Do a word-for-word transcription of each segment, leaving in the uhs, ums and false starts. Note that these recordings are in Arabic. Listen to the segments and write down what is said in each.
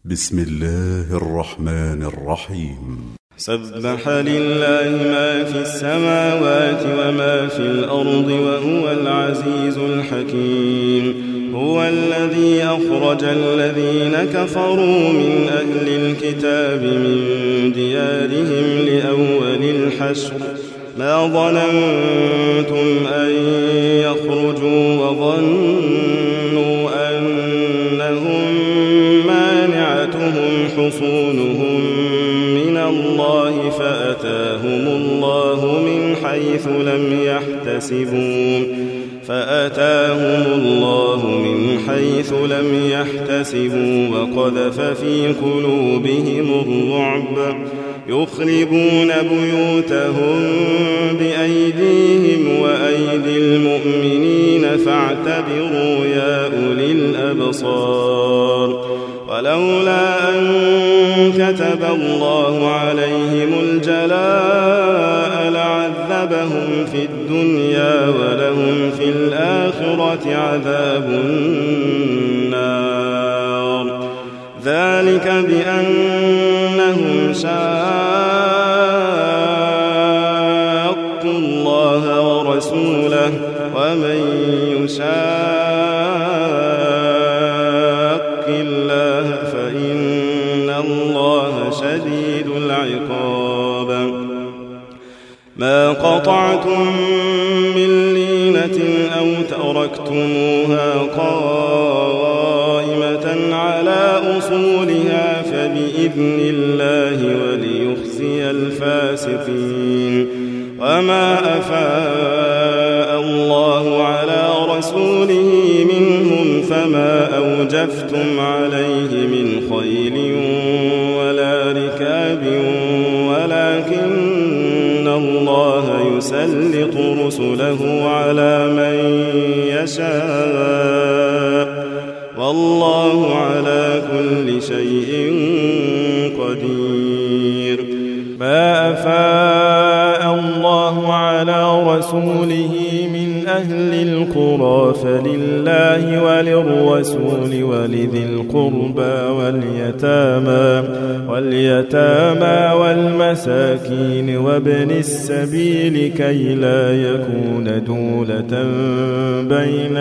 بسم الله الرحمن الرحيم. سبح لله ما في السماوات وما في الأرض وهو العزيز الحكيم. هو الذي أخرج الذين كفروا من أهل الكتاب من ديارهم لأول الحشر ما ظننتم أن يخرجوا وظنوا أنهم مانعتهم حصونهم من الله فأتاهم الله من حيث لم يحتسبوا فأتاهم الله من حيث لم يحتسبوا وقذف في قلوبهم الرعب يخربون بيوتهم بأيديهم وأيدي المؤمنين فاعتبروا يا أولي الأبصار. ولولا أن كتب الله عليهم الجلاء لعذبهم في الدنيا ولهم في الآخرة عذاب النار. ذلك بأنهم شاقوا الله ورسوله ومن يشاق الله فإن الله شديد العقاب. ما قطعتم من لينة أو تركتموها قائمة على أصولها فبإذن الله وليخزي الفاسقين. وما أفاء الله على رسوله منهم فما أوجفتم عليه من خيل ولا ركاب ولكن الله يسلط رسله على من يشاء والله على كل شيء قدير. ما أفاء الله على رسوله من أهل القرى فلله وللرسول ولذي القربى واليتامى واليتامى والمساكين وابن السبيل كي لا يكون دولة بين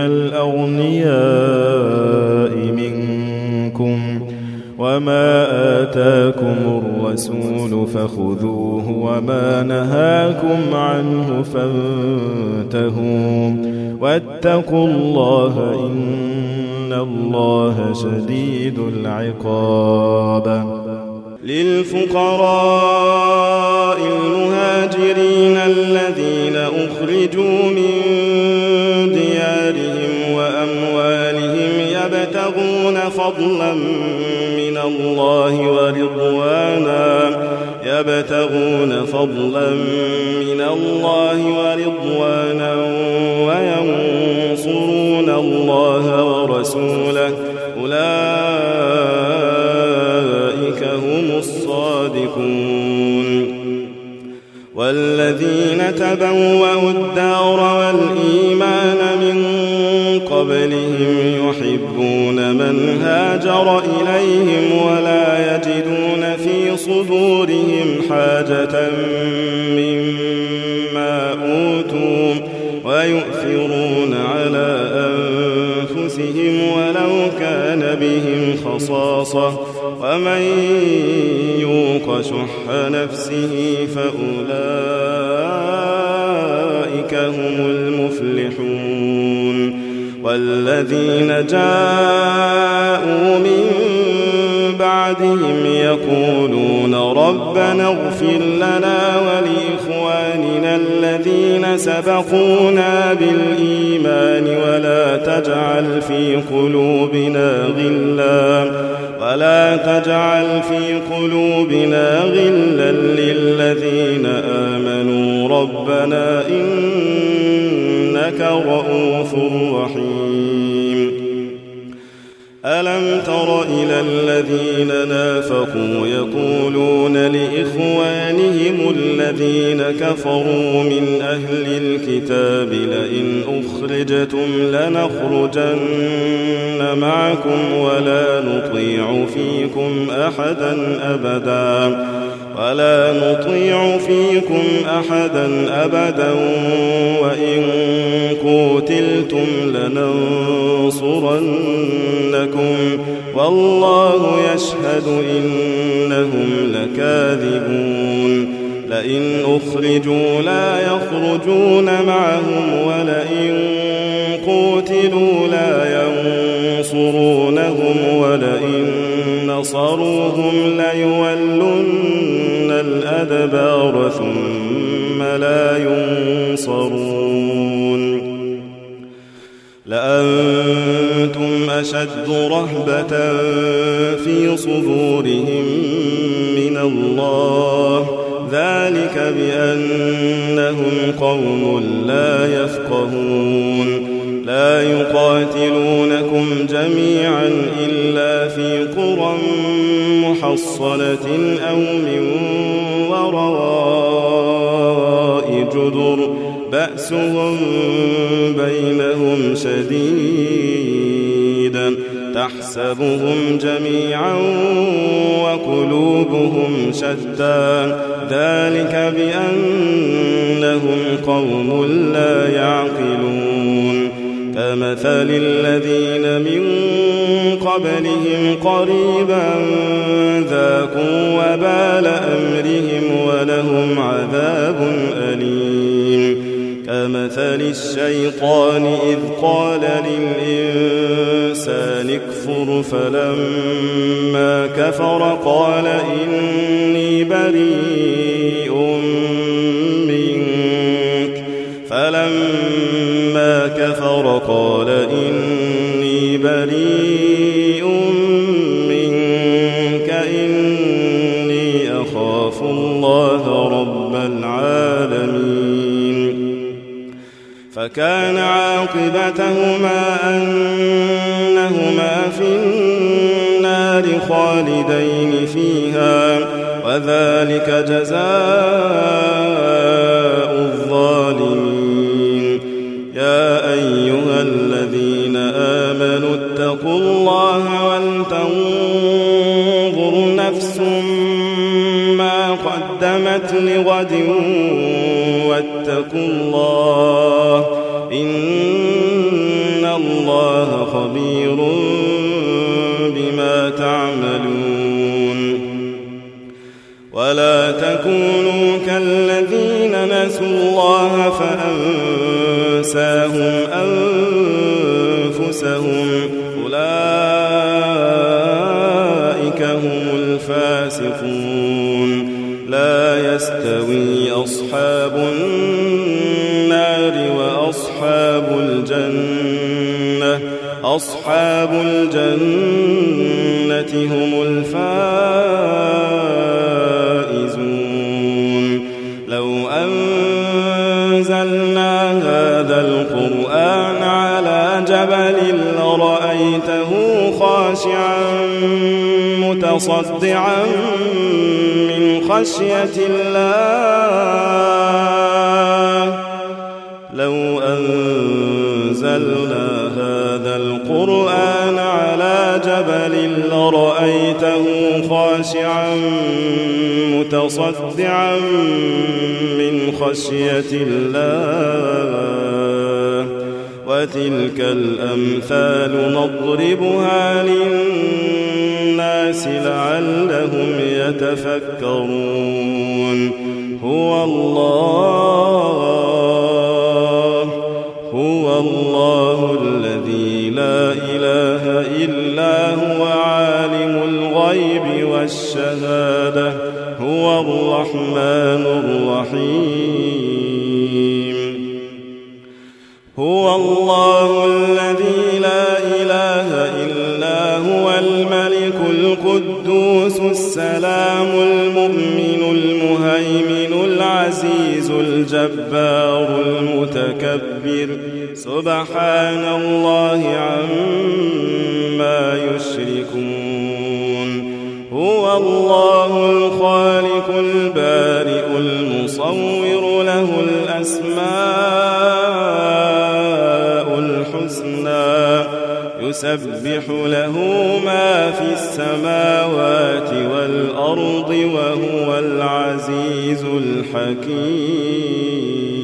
الأغنياء منكم. وما آتاكم الرسول فخذوه وما نهاكم عنه فانتهوا واتقوا الله إن الله شديد العقاب. للفقراء المهاجرين الذين أخرجوا من ديارهم وأموالهم يبتغون فضلا من الله ورضوانا يبتغون فضلا من الله ورضوانا وينصرون الله ورسوله أولئك هم الصادقون. والذين تبوأوا الدار والإيمان من قبلهم يحبون من هاجر إليهم ولا يجدون في صدورهم حاجة مما أوتوا ويؤثرون على أنفسهم ولو كان بهم خصاصة ومن يوق شح نفسه فأولئك هم المفلحون. والذين جاءوا من بعدهم يقولون ربنا اغفر لنا ولإخواننا الذين سبقونا بالإيمان ولا تجعل في قلوبنا غلا ولا تجعل في قلوبنا غلا للذين آمنوا ربنا إنك رؤوف رحيم. ألم تر إلى الذين نافقوا يقولون لإخوانهم الذين كفروا من أهل الكتاب لئن أخرجتم لنخرجن معكم ولا نطيع فيكم أحدا أبدا ولا نطيع فيكم أحدا أبدا وإن قتلتم لننصرنكم والله يشهد إنهم لكاذبون لئن أخرجوا لا يخرجون معهم ولئن قتلوا لا ينصرونهم ولئن نصروهم ليولن الأدبار ثم لا ينصرون لأنتم أشد رهبة في صدورهم من الله ذلك بأنهم قوم لا يفقهون لا يقاتلونكم جميعا إلا في قرى محصنة أو من وراء جدر بأسهم بينهم شديد تحسبهم جميعا وقلوبهم شتى ذلك بأنهم قوم لا يعقلون كمثل الذين من قبلهم قريبا ذاقوا وبال أمرهم ولهم عذاب أليم كمثل الشيطان إذ قال للإنسان اكفر فلما كفر قال إني بريء منك فلما كفر قال إني بريء منك إني أخاف الله رب العالمين فكان عاقبتهما أنهما في النار خالدين فيها وذلك جزاء الظالمين يا أيها الذين آمنوا اتقوا الله ولتنظر نفس ما قدمت لغد واتقوا الله إن الله خبير بما تعملون ولا تكونوا كالذين نسوا الله فأنساهم أنفسهم أولئك هم الفاسقون لا يستوي أصحاب النار وأصحاب الجنة أصحاب الجنة هم الفائزون لو أنزلنا هذا القرآن على جبل لرأيته خاشعا متصدعا من خشية الله لو أنزلنا هذا القرآن على جبل لرأيته خاشعا متصدعا من خشية الله وتلك الأمثال نضربها للناس لعلهم يتفكرون هو الله هو الله الذي لا إله إلا هو عالم الغيب والشهادة هو الرحمن الرحيم هو الله الذي لا إله إلا هو الملك القدوس القدوس السلام المؤمن المهيمن العزيز الجبار المتكبر سبحان الله عما يشركون هو الله الخالق البارئ المصور له الأسماء الحسنى يسبح له ما في السماوات والأرض وهو العزيز الحكيم.